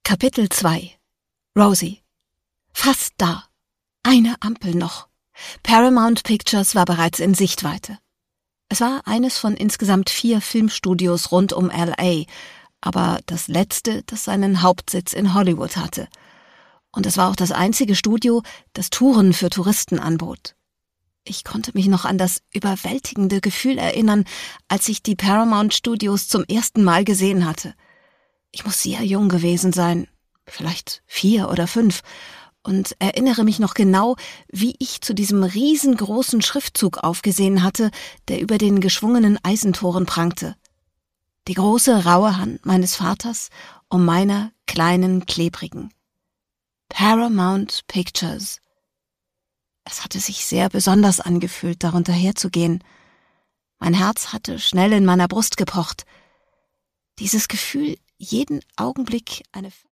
Kapitel 2 Rosie. Fast da. Eine Ampel noch. Paramount Pictures war bereits in Sichtweite. Es war eines von insgesamt 4 Filmstudios rund um L.A., aber das letzte, das seinen Hauptsitz in Hollywood hatte. Und es war auch das einzige Studio, das Touren für Touristen anbot. Ich konnte mich noch an das überwältigende Gefühl erinnern, als ich die Paramount Studios zum ersten Mal gesehen hatte. Ich muss sehr jung gewesen sein, vielleicht 4 oder 5, und erinnere mich noch genau, wie ich zu diesem riesengroßen Schriftzug aufgesehen hatte, der über den geschwungenen Eisentoren prangte. Die große, raue Hand meines Vaters um meiner kleinen, klebrigen. Paramount Pictures. Es hatte sich sehr besonders angefühlt, darunter herzugehen. Mein Herz hatte schnell in meiner Brust gepocht. Dieses Gefühl, jeden Augenblick eine